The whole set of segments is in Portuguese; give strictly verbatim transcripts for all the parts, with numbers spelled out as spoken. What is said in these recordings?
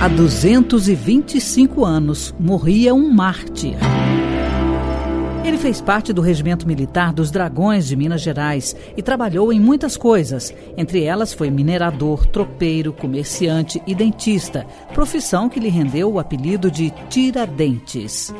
Há duzentos e vinte e cinco anos, morria um mártir. Ele fez parte do Regimento Militar dos Dragões de Minas Gerais e trabalhou em muitas coisas. Entre elas foi minerador, tropeiro, comerciante e dentista, profissão que lhe rendeu o apelido de Tiradentes.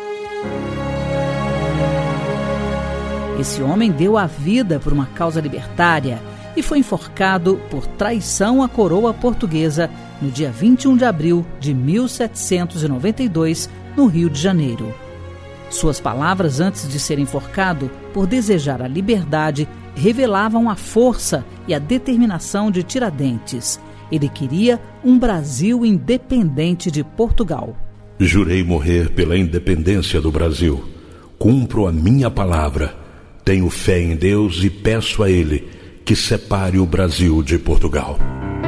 Esse homem deu a vida por uma causa libertária e foi enforcado por traição à coroa portuguesa no dia vinte e um de abril de mil setecentos e noventa e dois, no Rio de Janeiro. Suas palavras antes de ser enforcado, por desejar a liberdade, revelavam a força e a determinação de Tiradentes. Ele queria um Brasil independente de Portugal. Jurei morrer pela independência do Brasil. Cumpro a minha palavra. Tenho fé em Deus e peço a Ele que separe o Brasil de Portugal.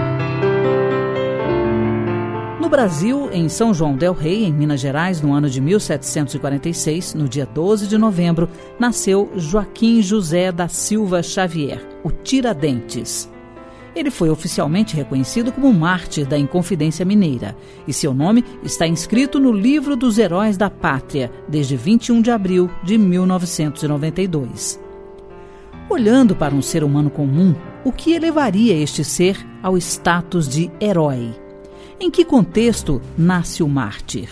No Brasil, em São João del Rei, em Minas Gerais, no ano de mil setecentos e quarenta e seis, no dia doze de novembro, nasceu Joaquim José da Silva Xavier, o Tiradentes. Ele foi oficialmente reconhecido como mártir da Inconfidência Mineira e seu nome está inscrito no Livro dos Heróis da Pátria desde vinte e um de abril de mil novecentos e noventa e dois. Olhando para um ser humano comum, o que elevaria este ser ao status de herói? Em que contexto nasce o mártir?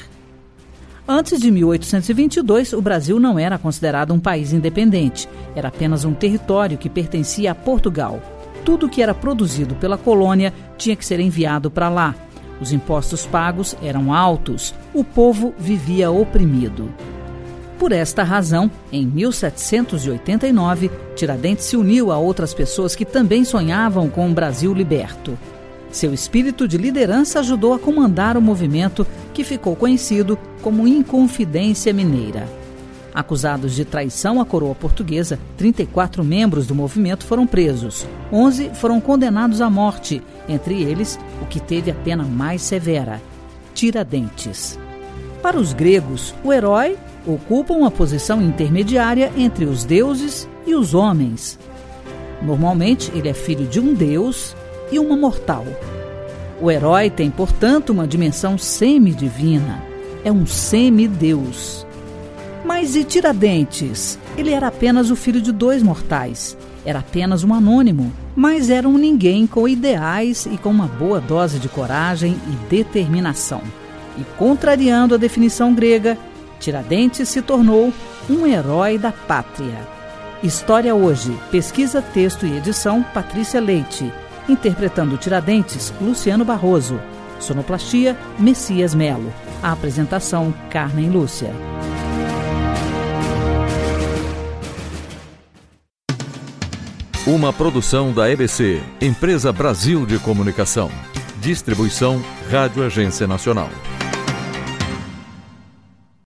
Antes de mil oitocentos e vinte e dois, o Brasil não era considerado um país independente. Era apenas um território que pertencia a Portugal. Tudo que era produzido pela colônia tinha que ser enviado para lá. Os impostos pagos eram altos. O povo vivia oprimido. Por esta razão, em mil setecentos e oitenta e nove, Tiradentes se uniu a outras pessoas que também sonhavam com um Brasil liberto. Seu espírito de liderança ajudou a comandar o movimento que ficou conhecido como Inconfidência Mineira. Acusados de traição à coroa portuguesa, trinta e quatro membros do movimento foram presos. onze foram condenados à morte, entre eles o que teve a pena mais severa, Tiradentes. Para os gregos, o herói ocupa uma posição intermediária entre os deuses e os homens. Normalmente, ele é filho de um deus e uma mortal. O herói tem, portanto, uma dimensão semidivina. É um semideus. Mas e Tiradentes? Ele era apenas o filho de dois mortais. Era apenas um anônimo, mas era um ninguém com ideais e com uma boa dose de coragem e determinação. E contrariando a definição grega, Tiradentes se tornou um herói da pátria. História Hoje, pesquisa, texto e edição, Patrícia Leite. Interpretando Tiradentes, Luciano Barroso. Sonoplastia, Messias Melo. A apresentação, Carmen Lúcia. Uma produção da E B C, Empresa Brasil de Comunicação. Distribuição, Rádio Agência Nacional.